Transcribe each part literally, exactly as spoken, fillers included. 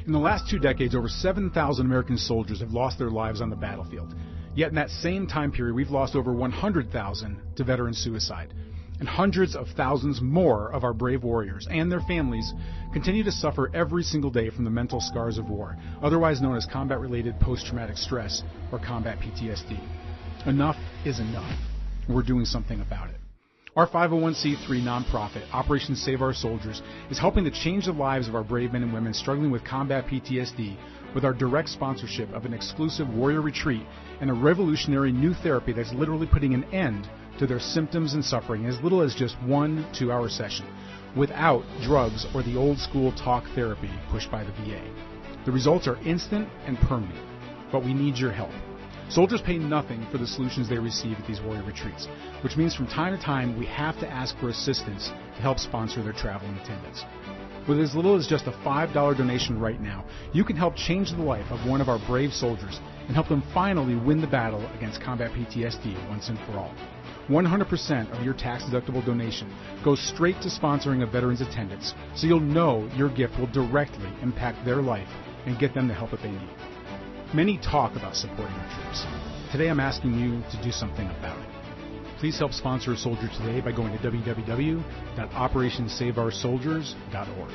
In the last two decades, over seven thousand American soldiers have lost their lives on the battlefield. Yet in that same time period, we've lost over one hundred thousand to veteran suicide. And hundreds of thousands more of our brave warriors and their families continue to suffer every single day from the mental scars of war, otherwise known as combat-related post-traumatic stress, or combat P T S D. Enough is enough. We're doing something about it. Our five oh one c three nonprofit, Operation Save Our Soldiers, is helping to change the lives of our brave men and women struggling with combat P T S D with our direct sponsorship of an exclusive warrior retreat and a revolutionary new therapy that's literally putting an end to their symptoms and suffering in as little as just one two-hour session, without drugs or the old-school talk therapy pushed by the V A. The results are instant and permanent, but we need your help. Soldiers pay nothing for the solutions they receive at these warrior retreats, which means from time to time we have to ask for assistance to help sponsor their travel and attendance. With as little as just a five dollar donation right now, you can help change the life of one of our brave soldiers and help them finally win the battle against combat P T S D once and for all. one hundred percent of your tax-deductible donation goes straight to sponsoring a veteran's attendance, so you'll know your gift will directly impact their life and get them the help that they need. Many talk about supporting our troops. Today I'm asking you to do something about it. Please help sponsor a soldier today by going to w w w dot operation save our soldiers dot org.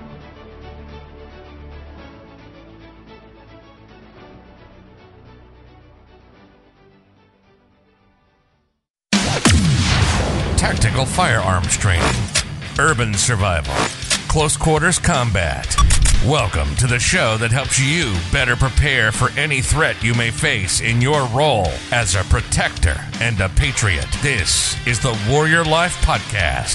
Tactical firearms training, urban survival, close quarters combat. Welcome to the show that helps you better prepare for any threat you may face in your role as a protector and a patriot. This is the Warrior Life Podcast.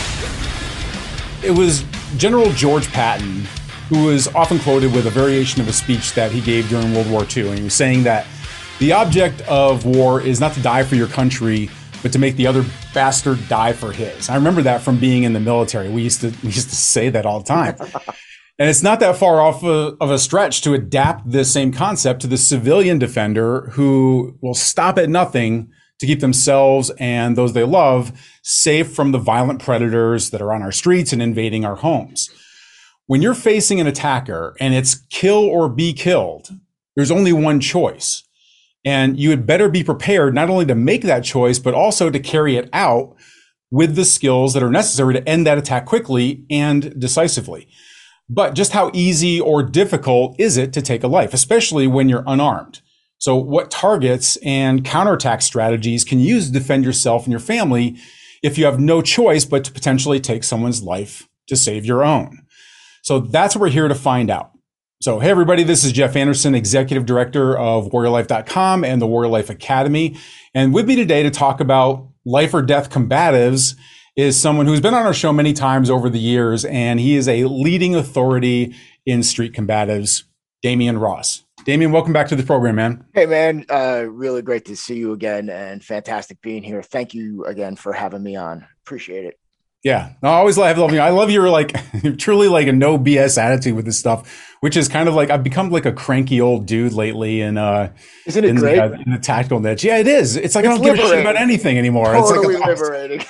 It was General George Patton who was often quoted with a variation of a speech that he gave during World War Two. And he was saying that the object of war is not to die for your country, but to make the other bastard die for his. I remember that from being in the military. We used to we used to say that all the time. And it's not that far off a, of a stretch to adapt this same concept to the civilian defender who will stop at nothing to keep themselves and those they love safe from the violent predators that are on our streets and invading our homes. When you're facing an attacker and it's kill or be killed, there's only one choice. And you had better be prepared not only to make that choice, but also to carry it out with the skills that are necessary to end that attack quickly and decisively. But just how easy or difficult is it to take a life, especially when you're unarmed? So what targets and counterattack strategies can you use to defend yourself and your family if you have no choice but to potentially take someone's life to save your own? So that's what we're here to find out. So, hey, everybody, this is Jeff Anderson, Executive Director of Warrior Life dot com and the Warrior Life Academy. And with me today to talk about life or death combatives is someone who's been on our show many times over the years, and he is a leading authority in street combatives, Damian Ross. Damian, welcome back to the program, man. Hey, man. Uh, really great to see you again, and fantastic being here. Thank you again for having me on. Appreciate it. Yeah, no, I always love loving you. I love your like truly like a no B S attitude with this stuff, which is kind of like I've become like a cranky old dude lately. And uh, isn't it in great? The, in the tactical niche, yeah, it is. It's like it's I don't liberating. give a shit about anything anymore. Totally it's like liberating.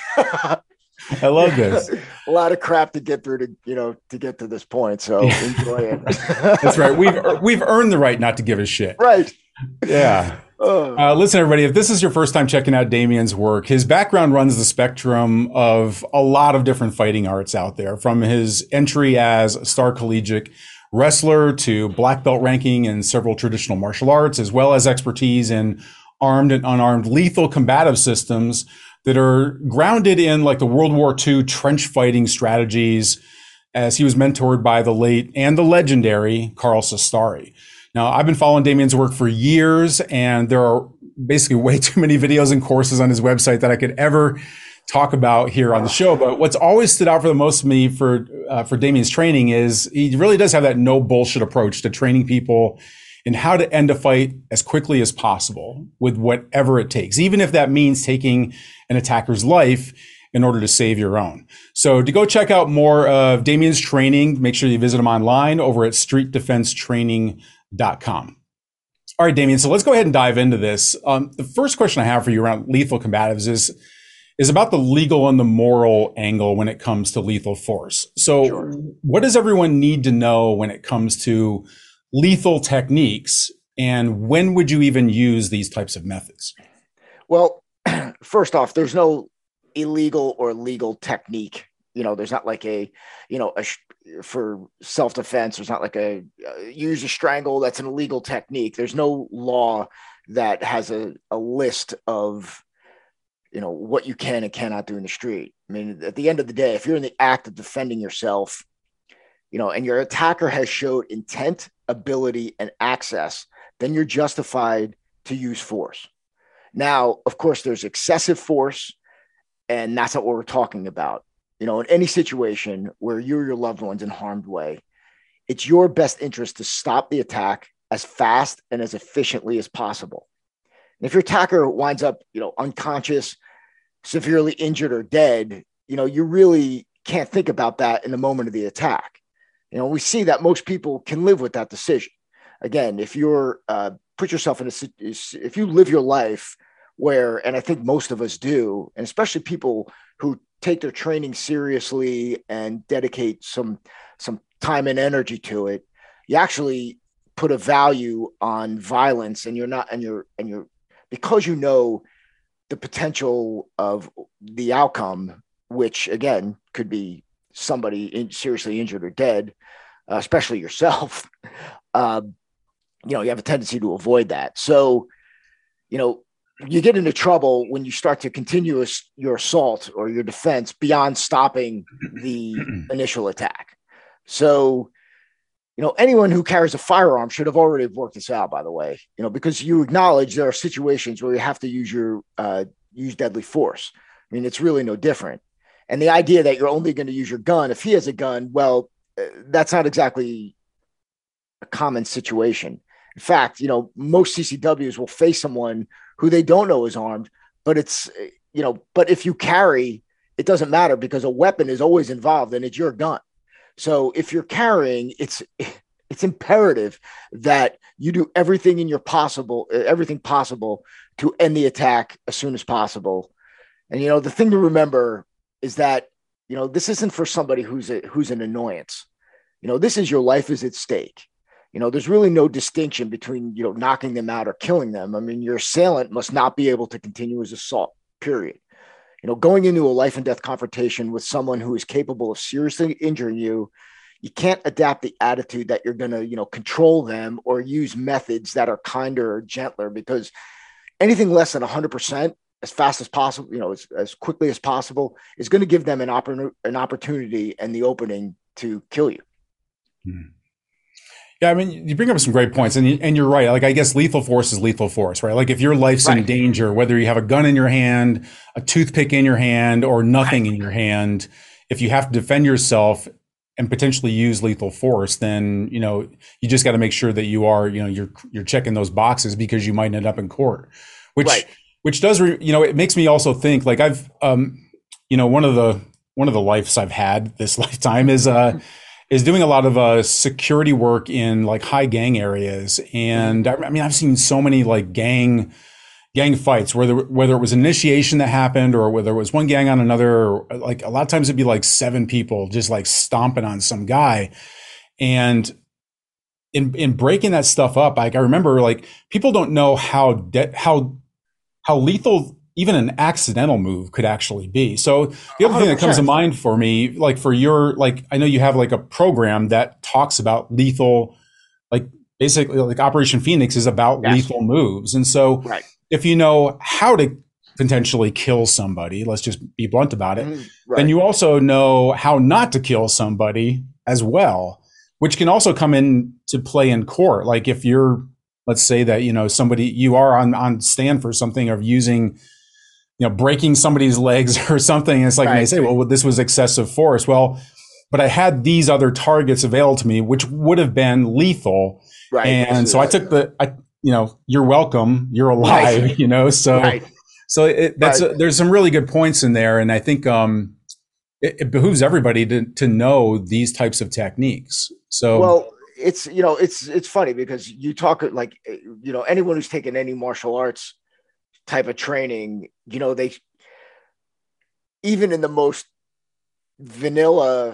I love this. A lot of crap to get through to you know to get to this point. So yeah. Enjoy it. That's right. We've we've earned the right not to give a shit. Right. Yeah. Uh, listen, everybody, if this is your first time checking out Damian's work, his background runs the spectrum of a lot of different fighting arts out there, from his entry as a star collegiate wrestler to black belt ranking in several traditional martial arts, as well as expertise in armed and unarmed lethal combative systems that are grounded in like the World War Two trench fighting strategies, as he was mentored by the late and the legendary Carl Sestari. Now, I've been following Damian's work for years, and there are basically way too many videos and courses on his website that I could ever talk about here on the show. But what's always stood out for the most to me for uh, for Damian's training is he really does have that no bullshit approach to training people in how to end a fight as quickly as possible with whatever it takes, even if that means taking an attacker's life in order to save your own. So to go check out more of Damian's training, make sure you visit him online over at street defense training dot com. All right, Damian. So let's go ahead and dive into this. Um, the first question I have for you around lethal combatives is, is about the legal and the moral angle when it comes to lethal force. So sure. What does everyone need to know when it comes to lethal techniques, and when would you even use these types of methods? Well, first off, there's no illegal or legal technique. You know, there's not like a, you know, a, for self-defense, there's not like a uh, use a strangle. That's an illegal technique. There's no law that has a, a list of, you know, what you can and cannot do in the street. I mean, at the end of the day, if you're in the act of defending yourself, you know, and your attacker has showed intent, ability, and access, then you're justified to use force. Now, of course, there's excessive force, and that's not what we're talking about. You know, in any situation where you or your loved one's in harm's way, it's your best interest to stop the attack as fast and as efficiently as possible. And if your attacker winds up, you know, unconscious, severely injured, or dead, you know, you really can't think about that in the moment of the attack. You know, we see that most people can live with that decision. Again, if you're uh, put yourself in a, if you live your life where, and I think most of us do, and especially people who take their training seriously and dedicate some, some time and energy to it, you actually put a value on violence, and you're not, and you're, and you're, because you know the potential of the outcome, which again could be somebody in, seriously injured or dead, uh, especially yourself. uh, you know, you have a tendency to avoid that. So, you know, you get into trouble when you start to continue your assault or your defense beyond stopping the initial attack. So, you know, anyone who carries a firearm should have already worked this out, by the way, you know, because you acknowledge there are situations where you have to use your, uh, use deadly force. I mean, it's really no different. And the idea that you're only going to use your gun if he has a gun, well, uh, that's not exactly a common situation. In fact, you know, most C C Ws will face someone who they don't know is armed, but it's, you know, but if you carry, it doesn't matter because a weapon is always involved and it's your gun. So if you're carrying, it's, it's imperative that you do everything in your possible, everything possible to end the attack as soon as possible. And, you know, the thing to remember is that, you know, this isn't for somebody who's a, who's an annoyance. You know, this is your life is at stake. You know, there's really no distinction between, you know, knocking them out or killing them. I mean, your assailant must not be able to continue his assault, period. You know, going into a life and death confrontation with someone who is capable of seriously injuring you, you can't adapt the attitude that you're going to, you know, control them or use methods that are kinder or gentler, because anything less than one hundred percent as fast as possible, you know, as, as quickly as possible is going to give them an, oppor- an opportunity and the opening to kill you. Hmm. Yeah, I mean, you bring up some great points, and you, and you're right. Like, I guess lethal force is lethal force, right? Like, if your life's right. in danger, whether you have a gun in your hand, a toothpick in your hand, or nothing right. in your hand, if you have to defend yourself and potentially use lethal force, then, you know, you just got to make sure that you are, you know, you're you're checking those boxes, because you might end up in court, which right. which does, re, you know, it makes me also think, like, I've, um, you know, one of the one of the lives I've had this lifetime is uh. is doing a lot of uh, security work in like high gang areas. And I, I mean, I've seen so many like gang gang fights, whether whether it was initiation that happened or whether it was one gang on another. Or, like, a lot of times it'd be like seven people just like stomping on some guy. And in in breaking that stuff up, like, I remember, like, people don't know how de- how how lethal even an accidental move could actually be. So the other thing that comes to mind for me, like for your, like, I know you have like a program that talks about lethal, like basically like Operation Phoenix is about yes. lethal moves. And so right. if you know how to potentially kill somebody, let's just be blunt about it, mm, right. then you also know how not to kill somebody as well, which can also come into play in court. Like, if you're, let's say that, you know, somebody, you are on, on stand for something of using, you know, breaking somebody's legs or something. And it's like, right. they say, well, this was excessive force. Well, but I had these other targets available to me, which would have been lethal. Right. And so I took the, I, you know, you're welcome, you're alive, right. you know, so, right. so it, that's, right. a, there's some really good points in there. And I think, um, it, it behooves everybody to, to know these types of techniques. So, well, it's, you know, it's, it's funny because you talk like, you know, anyone who's taken any martial arts type of training, you know, they, even in the most vanilla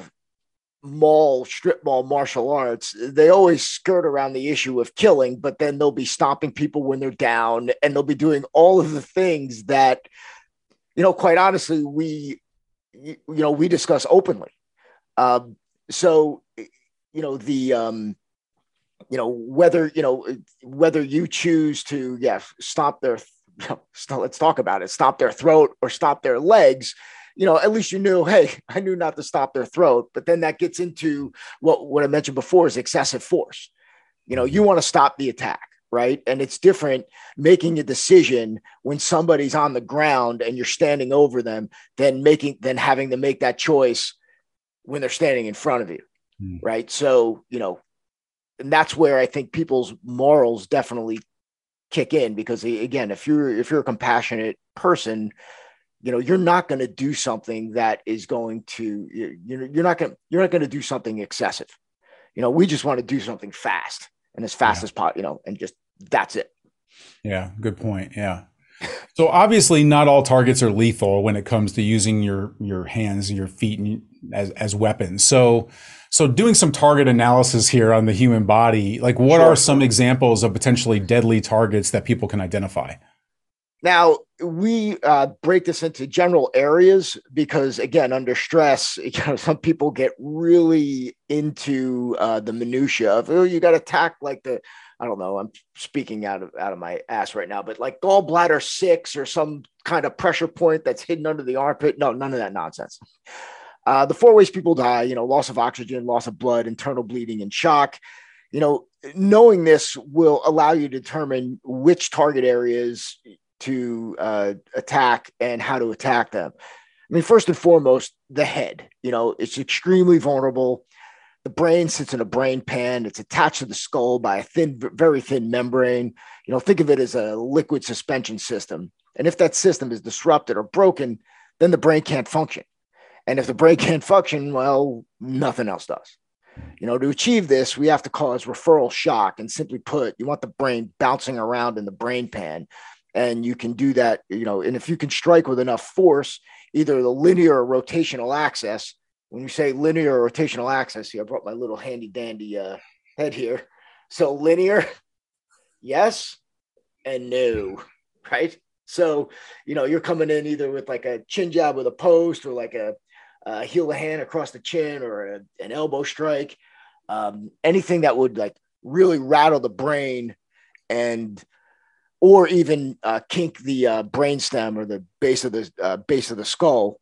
mall, strip mall martial arts, they always skirt around the issue of killing, but then they'll be stomping people when they're down, and they'll be doing all of the things that, you know, quite honestly, we, you know, we discuss openly. Um, so, you know, the, um, you know, whether, you know, whether you choose to, yeah, stop their, you know, st- let's talk about it, stop their throat or stop their legs, you know, at least you knew, hey, I knew not to stop their throat. But then that gets into what, what I mentioned before is excessive force. You know, you want to stop the attack, right? And it's different making a decision when somebody's on the ground and you're standing over them than making, than having to make that choice when they're standing in front of you. Mm. Right. So, you know, and that's where I think people's morals definitely kick in, because again, if you're, if you're a compassionate person, you know, you're not going to do something that is going to, you know, you're not going to, you're not going to do something excessive. You know, we just want to do something fast and as fast yeah. as possible, you know, and just, that's it. Yeah. Good point. Yeah. So obviously not all targets are lethal when it comes to using your, your hands and your feet and as, as weapons. So, so doing some target analysis here on the human body, like what sure. are some examples of potentially deadly targets that people can identify? Now, we uh, break this into general areas because, again, under stress, you know, some people get really into uh, the minutia of, oh, you got to attack like the, I don't know, I'm speaking out of out of my ass right now, but like gallbladder six or some kind of pressure point that's hidden under the armpit. No, none of that nonsense. Uh, the four ways people die, you know, loss of oxygen, loss of blood, internal bleeding, and shock. You know, knowing this will allow you to determine which target areas to uh, attack and how to attack them. I mean, first and foremost, the head, you know, it's extremely vulnerable. The brain sits in a brain pan. It's attached to the skull by a thin, very thin membrane. You know, think of it as a liquid suspension system. And if that system is disrupted or broken, then the brain can't function. And if the brain can't function, well, nothing else does. You know, to achieve this, we have to cause referral shock. And simply put, you want the brain bouncing around in the brain pan. And you can do that, you know, and if you can strike with enough force, either the linear or rotational axis. When you say linear or rotational axis, see, I brought my little handy dandy uh, head here. So linear, yes, and no, right? So, you know, you're coming in either with like a chin jab with a post or like a, a heel of hand across the chin or a, an elbow strike, um, anything that would like really rattle the brain and or even uh, kink the uh, brainstem or the base of the uh, base of the skull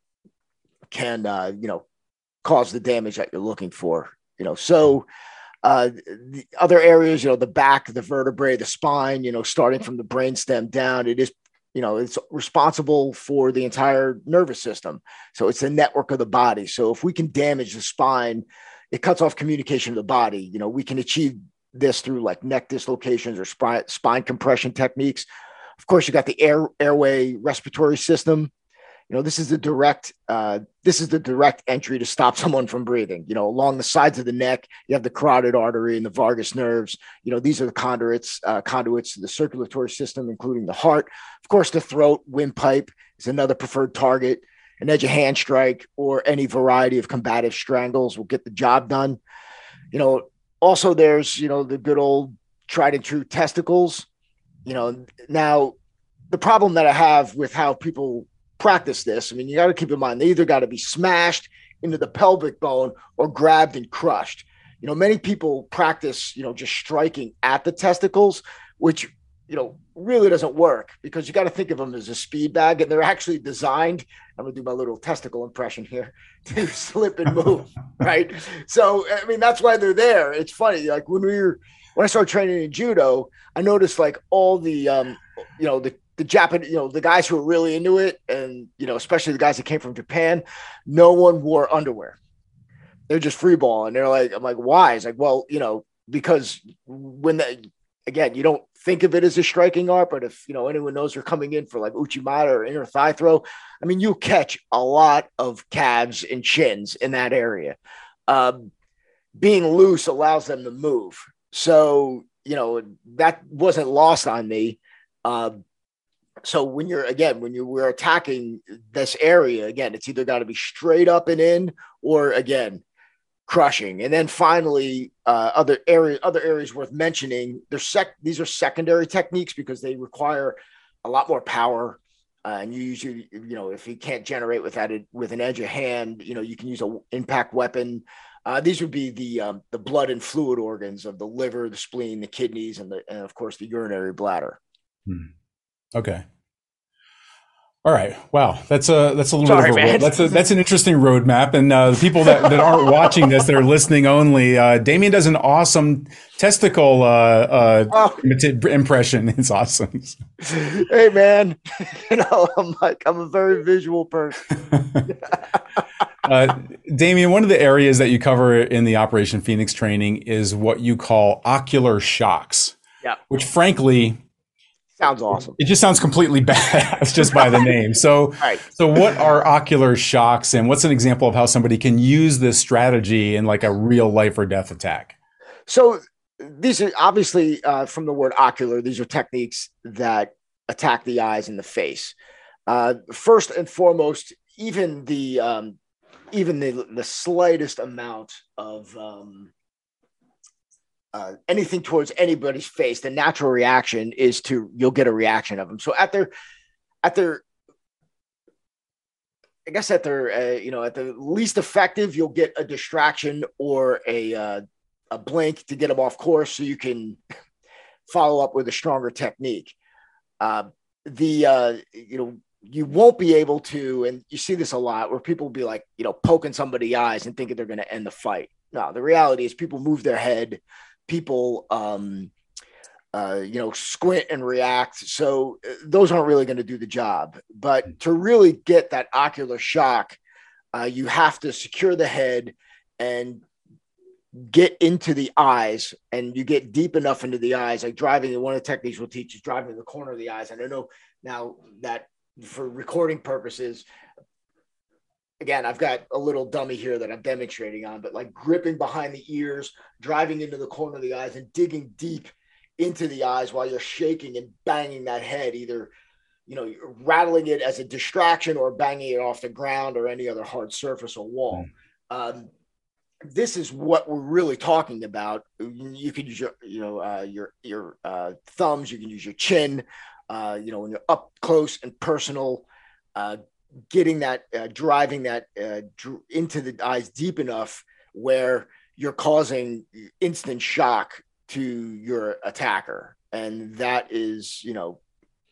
can, uh, you know, cause the damage that you're looking for. You know, so uh, the other areas, you know, the back, the vertebrae, the spine, you know, starting from the brainstem down, it is, you know, it's responsible for the entire nervous system. So it's a network of the body. So if we can damage the spine, it cuts off communication of the body. You know, we can achieve this through like neck dislocations or spine, spine compression techniques. Of course, you got the air airway respiratory system. You know, this is the direct, uh, this is the direct entry to stop someone from breathing. You know, along the sides of the neck, you have the carotid artery and the vagus nerves. You know, these are the conduits, uh, conduits to the circulatory system, including the heart. Of course, the throat, windpipe is another preferred target. An edge of hand strike or any variety of combative strangles will get the job done. You know, also, there's, you know, the good old tried and true testicles. You know, now the problem that I have with how people practice this, I mean, you got to keep in mind, they either got to be smashed into the pelvic bone or grabbed and crushed. You know, many people practice, you know, just striking at the testicles, which, you know, really doesn't work because you got to think of them as a speed bag, and they're actually designed, I'm going to do my little testicle impression here, to slip and move, right? So, I mean, that's why they're there. It's funny. Like when we were, when I started training in judo, I noticed like all the, um, you know, the, the Japanese, you know, the guys who were really into it, and, you know, especially the guys that came from Japan, no one wore underwear. They're just free balling. They're like, I'm like, why? It's like, well, you know, because when the, again, you don't think of it as a striking art, but if, you know, anyone knows you're coming in for like uchimata or inner thigh throw, I mean, you catch a lot of calves and shins in that area. Um, being loose allows them to move. So, you know, that wasn't lost on me. Uh, so when you're, again, when you we're attacking this area, again, it's either got to be straight up and in, or again, crushing. And then finally, uh, other areas, other areas worth mentioning. They're sec- these are secondary techniques because they require a lot more power. Uh, and you usually, you know, if you can't generate without it with an edge of hand, you know, you can use a impact weapon. Uh, these would be the um, the blood and fluid organs of the liver, the spleen, the kidneys, and the and of course the urinary bladder. Hmm. Okay. All right. Wow. That's a that's a little Sorry, bit of a, man. that's a that's an interesting roadmap. And uh, the people that, that aren't watching this, that are listening only, uh, Damien does an awesome testicle uh, uh, Oh. imita- impression. It's awesome. Hey, man, you know, I'm like I'm a very visual person. uh, Damien, one of the areas that you cover in the Operation Phoenix training is what you call ocular shocks. Yeah. Which, frankly, Sounds awesome. it just sounds completely badass just by the name. So, Right. so what are ocular shocks, and what's an example of how somebody can use this strategy in like a real life or death attack? So these are obviously uh, from the word ocular. These are techniques that attack the eyes and the face. Uh, first and foremost, even the um, even the the slightest amount of um, uh, anything towards anybody's face, the natural reaction is to you'll get a reaction of them. So at their at their I guess at their uh, you know at the least effective, you'll get a distraction or a uh, a blink to get them off course, so you can follow up with a stronger technique. Uh, the uh, you know. You won't be able to, and you see this a lot where people will be like, you know, poking somebody's eyes and thinking they're going to end the fight. No, the reality is people move their head, people, um, uh, you know, squint and react. So uh, those aren't really going to do the job. But to really get that ocular shock, uh, you have to secure the head and get into the eyes, and you get deep enough into the eyes, like driving. One of the techniques we'll teach is driving in the corner of the eyes. And I know now that, for recording purposes, again, I've got a little dummy here that I'm demonstrating on, but like gripping behind the ears, driving into the corner of the eyes and digging deep into the eyes while you're shaking and banging that head, either, you know, you're rattling it as a distraction or banging it off the ground or any other hard surface or wall. Mm. Um, this is what we're really talking about. You can use your, you know, uh, your, your uh, thumbs, you can use your chin. Uh, you know, when you're up close and personal, uh, getting that, uh, driving that uh, dr- into the eyes deep enough where you're causing instant shock to your attacker. And that is, you know,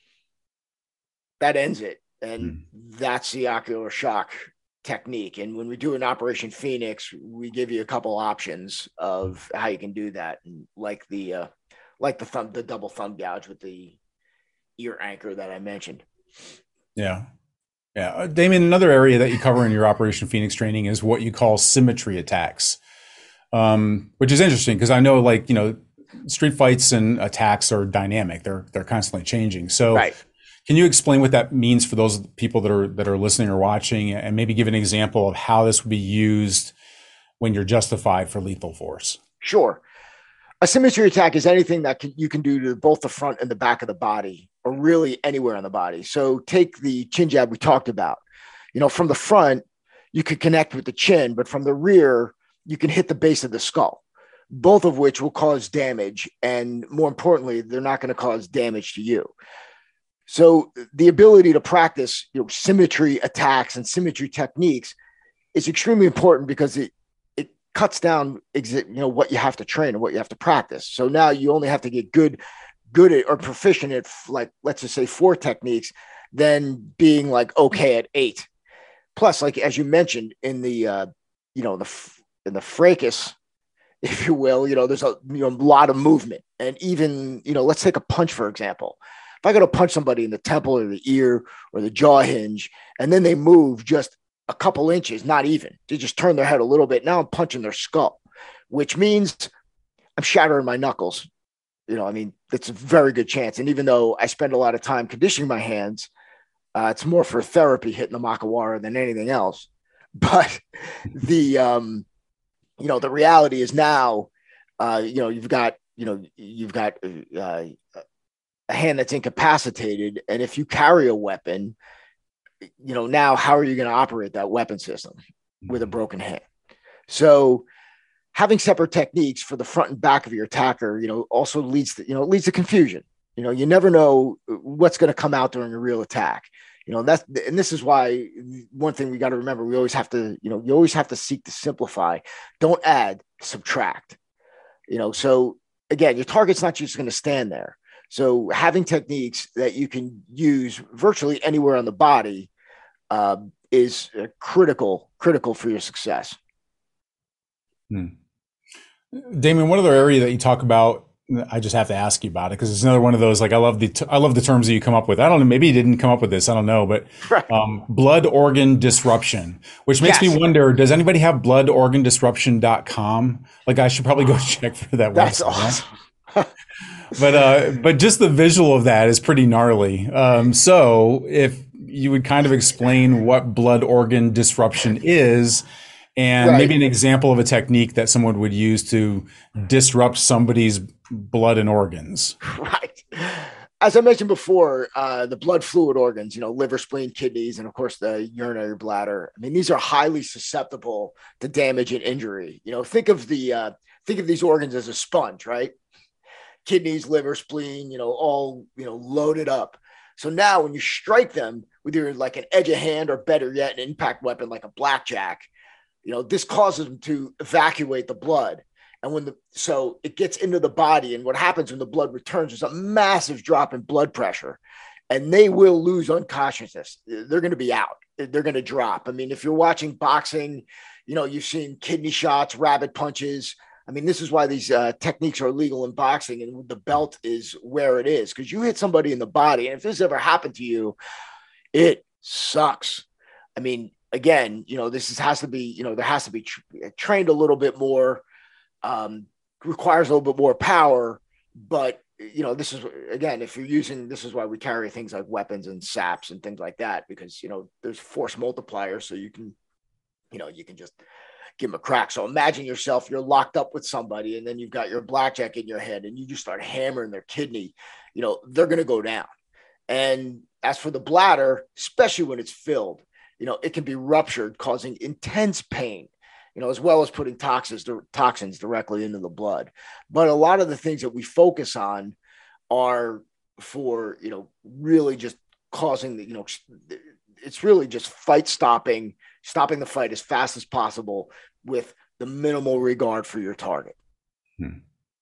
that ends it. And mm. that's the ocular shock technique. And when we do an Operation Phoenix, we give you a couple options of how you can do that. And like the, uh, like the thumb, the double thumb gouge with the ear anchor that I mentioned. Yeah. Yeah. Uh, Damien, another area that you cover in your Operation Phoenix training is what you call symmetry attacks, um, which is interesting because I know, like, you know, street fights and attacks are dynamic. They're, they're constantly changing. So right. Can you explain what that means for those people that are, that are listening or watching, and maybe give an example of how this would be used when you're justified for lethal force? Sure. A symmetry attack is anything that can, you can do to both the front and the back of the body, or really anywhere on the body. So take the chin jab we talked about. You know, from the front, you could connect with the chin, but from the rear, you can hit the base of the skull, both of which will cause damage. And more importantly, they're not going to cause damage to you. So the ability to practice, you know, symmetry attacks and symmetry techniques is extremely important because it, cuts down, you know, what you have to train and what you have to practice. So now you only have to get good, good at or proficient at, like, let's just say four techniques, then being like, okay at eight. Plus, like, as you mentioned in the, uh, you know, the, in the fracas, if you will, you know, there's a, you know, a lot of movement. And even, you know, let's take a punch, for example. If I got to punch somebody in the temple or the ear or the jaw hinge, and then they move just a couple inches, not even, they just turn their head a little bit. Now I'm punching their skull, which means I'm shattering my knuckles. You know, I mean, it's a very good chance. And even though I spend a lot of time conditioning my hands, uh, it's more for therapy hitting the Makawara than anything else. But the, um, you know, the reality is now, uh, you know, you've got, you know, you've got uh, a hand that's incapacitated. And if you carry a weapon, you know, now how are you going to operate that weapon system with a broken hand? So having separate techniques for the front and back of your attacker, you know, also leads to, you know, leads to confusion. You know, you never know what's going to come out during a real attack. You know, that's, and this is why one thing we got to remember, we always have to, you know, you always have to seek to simplify. Don't add, subtract. You know, so again, your target's not just going to stand there. So having techniques that you can use virtually anywhere on the body uh, is uh, critical, critical for your success. Hmm. Damon, one other area that you talk about, I just have to ask you about it because it's another one of those, like, I love the, t- I love the terms that you come up with. I don't know, maybe you didn't come up with this. I don't know, but um, blood organ disruption, which makes yes. me wonder, does anybody have blood organ disruption dot com? Like, I should probably go check for that. That's website, awesome. Right? But, uh, but just the visual of that is pretty gnarly. Um, so if you would kind of explain what blood organ disruption is, and right. maybe an example of a technique that someone would use to disrupt somebody's blood and organs. Right. As I mentioned before, uh, the blood fluid organs, you know, liver, spleen, kidneys, and of course the urinary bladder. I mean, these are highly susceptible to damage and injury. You know, think of the, uh, think of these organs as a sponge, right? Kidneys, liver, spleen, you know, all, you know, loaded up. So now when you strike them with either like an edge of hand or better yet, an impact weapon like a blackjack, you know, this causes them to evacuate the blood. And when the, so it gets into the body, and what happens when the blood returns is a massive drop in blood pressure, and they will lose unconsciousness. They're going to be out. They're going to drop. I mean, if you're watching boxing, you know, you've seen kidney shots, rabbit punches. I mean, this is why these uh, techniques are illegal in boxing, and the belt is where it is, because you hit somebody in the body. And if this ever happened to you, it sucks. I mean, again, you know, this is, has to be, you know, there has to be tra- trained a little bit more, um, requires a little bit more power. But, you know, this is, again, if you're using, this is why we carry things like weapons and saps and things like that, because, you know, there's force multipliers. So you can, you know, you can just give them a crack. So imagine yourself, you're locked up with somebody, and then you've got your blackjack in your head, and you just start hammering their kidney, you know, they're going to go down. And as for the bladder, especially when it's filled, you know, it can be ruptured, causing intense pain, you know, as well as putting toxins, toxins directly into the blood. But a lot of the things that we focus on are for, you know, really just causing the, you know, it's really just fight stopping, stopping the fight as fast as possible with the minimal regard for your target. Hmm.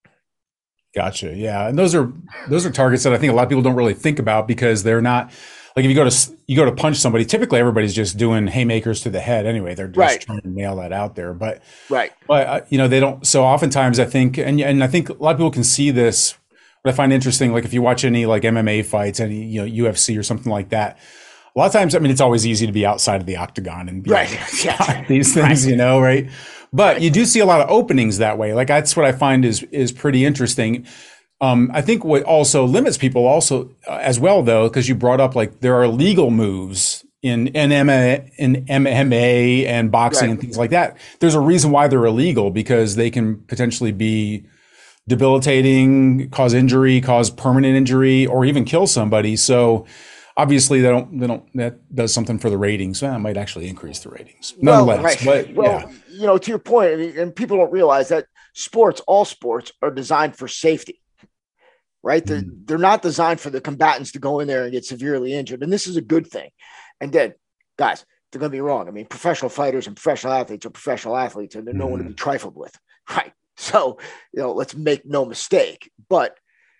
Gotcha. Yeah. And those are, those are targets that I think a lot of people don't really think about, because they're not, like, if you go to, you go to punch somebody, typically everybody's just doing haymakers to the head anyway. They're just right. trying to nail that out there. But, right. But, uh, you know, they don't. So oftentimes I think, and, and I think a lot of people can see this. What I find interesting, like if you watch any like M M A fights, any, you know, U F C or something like that, a lot of times, I mean, it's always easy to be outside of the octagon and be right. yeah. these things, right. you know, right. But right. you do see a lot of openings that way. Like, that's what I find is, is pretty interesting. Um, I think what also limits people also uh, as well, though, because you brought up, like, there are legal moves in, in, M M A, in M M A and boxing right. and things like that. There's a reason why they're illegal, because they can potentially be debilitating, cause injury, cause permanent injury, or even kill somebody. So obviously they don't, they don't, that does something for the ratings. That might actually increase the ratings. Nonetheless, well, right. but well, yeah. you know, to your point, I mean, and people don't realize that sports, all sports are designed for safety. Right. They're, mm. they're not designed for the combatants to go in there and get severely injured. And this is a good thing. And then, guys, they're going to be wrong. I mean, professional fighters and professional athletes are professional athletes, and they're mm. no one to be trifled with. Right. So, you know, let's make no mistake. But,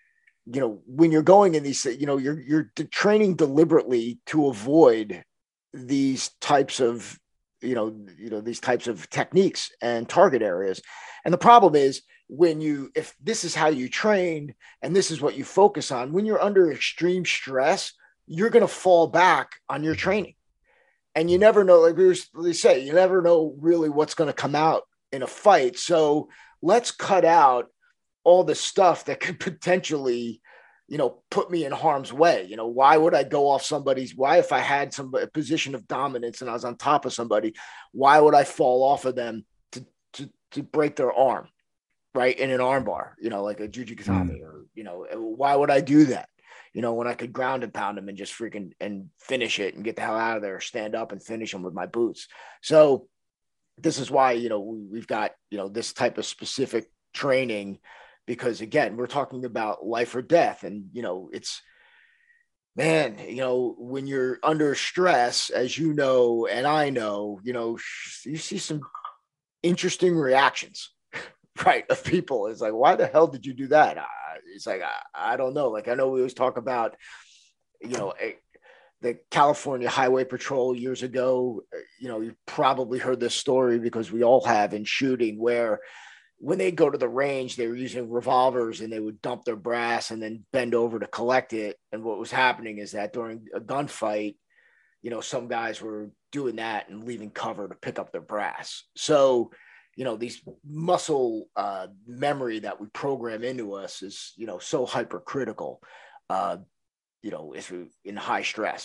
you know, when you're going in these, you know, you're, you're training deliberately to avoid these types of, you know, you know, these types of techniques and target areas. And the problem is, when you, if this is how you train and this is what you focus on, when you're under extreme stress, you're going to fall back on your training. And you never know, like we were say, you never know really what's going to come out in a fight. So let's cut out all the stuff that could potentially, you know, put me in harm's way. You know, why would I go off somebody's, why, if I had some a position of dominance and I was on top of somebody, why would I fall off of them to, to, to break their arm? Right. In an arm bar, you know, like a Jujutsu mm. or, you know, why would I do that? you know, when I could ground and pound them and just freaking and finish it and get the hell out of there, stand up and finish them with my boots. So this is why, you know, we've got, you know, this type of specific training, because again, we're talking about life or death. And, you know, it's, man, you know, when you're under stress, as you know, and I know, you know, you see some interesting reactions, right, of people. It's like, why the hell did you do that? Uh, it's like, I, I don't know. Like, I know we always talk about, you know, a, the California Highway Patrol years ago. You know, you've probably heard this story because we all have in shooting, where when they go to the range, they were using revolvers and they would dump their brass and then bend over to collect it. And what was happening is that during a gunfight, you know, some guys were doing that and leaving cover to pick up their brass. So, you know, these muscle uh, memory that we program into us is, you know, so hypercritical, uh, you know, if you're in high stress.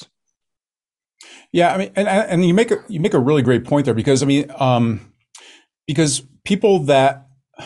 Yeah. I mean, and, and you make a, you make a really great point there, because I mean, um, because people that,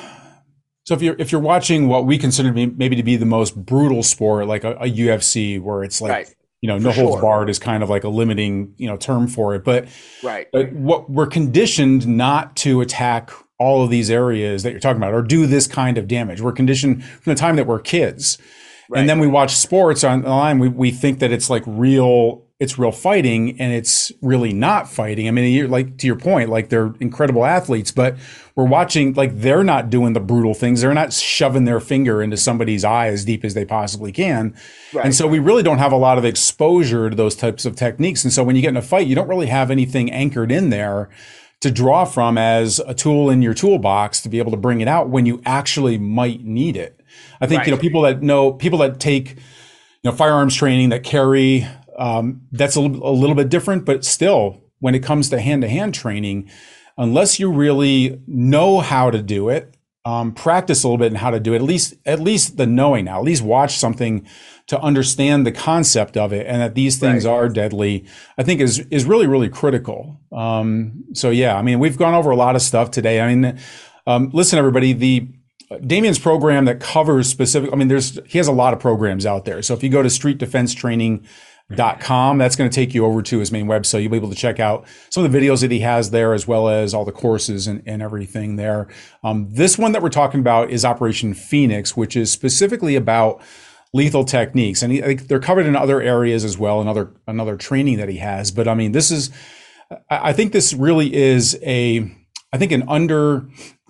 so if you're, if you're watching what we consider to be maybe to be the most brutal sport, like a, a U F C, where it's like, right. you know, no holds barred is kind of like a limiting, you know, term for it. But, right. but what we're conditioned not to attack all of these areas that you're talking about or do this kind of damage. We're conditioned from the time that we're kids. Right. And then we watch sports online. We, we think that it's like real, it's real fighting, and it's really not fighting. I mean, you're like, to your point, like they're incredible athletes, but we're watching, like they're not doing the brutal things. They're not shoving their finger into somebody's eye as deep as they possibly can. Right. And so we really don't have a lot of exposure to those types of techniques. And so when you get in a fight, you don't really have anything anchored in there to draw from as a tool in your toolbox to be able to bring it out when you actually might need it. I think, right. you know, people that know, people that take, you know, firearms training, that carry, um, that's a little, a little bit different, but still, when it comes to hand-to-hand training, unless you really know how to do it, um, practice a little bit in how to do it, at least, at least the knowing now, at least watch something to understand the concept of it, and that these things right. are deadly, I think is, is really, really critical. Um, so yeah, I mean, we've gone over a lot of stuff today. I mean, um, listen, everybody, the, Damien's program that covers specific, I mean, there's, he has a lot of programs out there. So if you go to street defense training dot com, that's going to take you over to his main website. You'll be able to check out some of the videos that he has there, as well as all the courses and, and everything there. Um, this one that we're talking about is Operation Phoenix, which is specifically about lethal techniques. And he, I think they're covered in other areas as well, and other, another training that he has. But I mean, this is, I think this really is a, I think an under,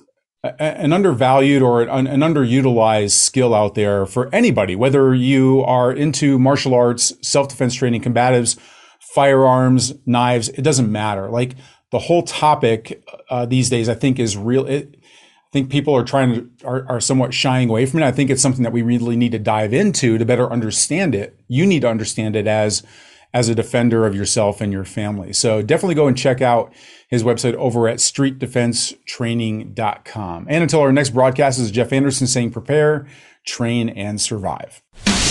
an undervalued or an, an underutilized skill out there for anybody, whether you are into martial arts, self-defense training, combatives, firearms, knives, it doesn't matter. Like the whole topic uh, these days, I think is real. It, I think people are trying to, are, are somewhat shying away from it. I think it's something that we really need to dive into to better understand it. You need to understand it as, as a defender of yourself and your family. So definitely go and check out his website over at street defense training dot com. And until our next broadcast, this is Jeff Anderson saying prepare, train, and survive.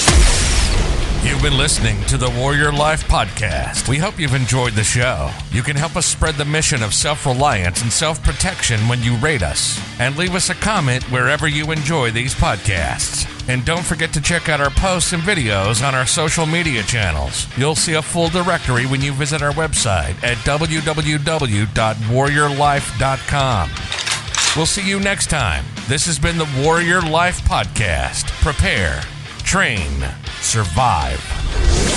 You've been listening to the Warrior Life Podcast. We hope you've enjoyed the show. You can help us spread the mission of self-reliance and self-protection when you rate us. And leave us a comment wherever you enjoy these podcasts. And don't forget to check out our posts and videos on our social media channels. You'll see a full directory when you visit our website at w w w dot warrior life dot com. We'll see you next time. This has been the Warrior Life Podcast. Prepare, train, survive.